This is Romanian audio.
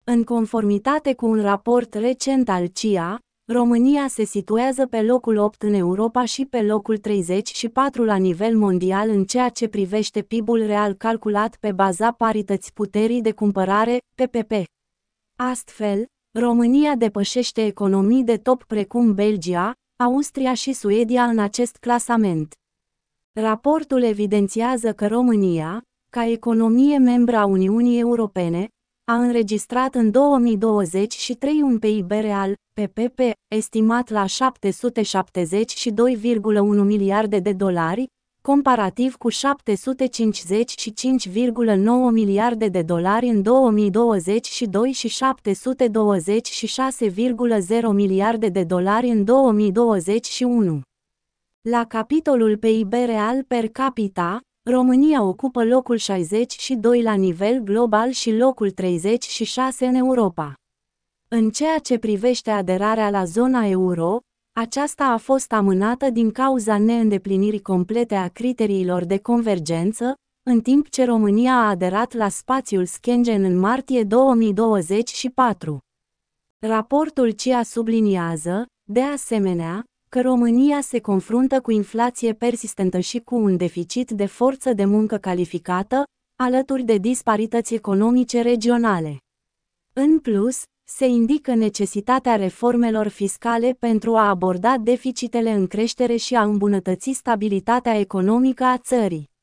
În conformitate cu un raport recent al CIA, România se situează pe locul 8 în Europa și pe locul 34 la nivel mondial în ceea ce privește PIB-ul real calculat pe baza parității puterii de cumpărare, PPP. Astfel, România depășește economii de top precum Belgia, Austria și Suedia în acest clasament. Raportul evidențiază că România, ca economie membră a Uniunii Europene, a înregistrat în 2023 un PIB real, PPP, estimat la 772,1 miliarde de dolari, comparativ cu 755,9 miliarde de dolari în 2022 și 726,0 miliarde de dolari în 2021. La capitolul PIB real per capita, România ocupă locul 62 la nivel global și locul 36 în Europa. În ceea ce privește aderarea la zona euro, aceasta a fost amânată din cauza neîndeplinirii complete a criteriilor de convergență, în timp ce România a aderat la spațiul Schengen în martie 2024. Raportul CIA subliniază, de asemenea, că România se confruntă cu inflație persistentă și cu un deficit de forță de muncă calificată, alături de disparități economice regionale. În plus, se indică necesitatea reformelor fiscale pentru a aborda deficitele în creștere și a îmbunătăți stabilitatea economică a țării.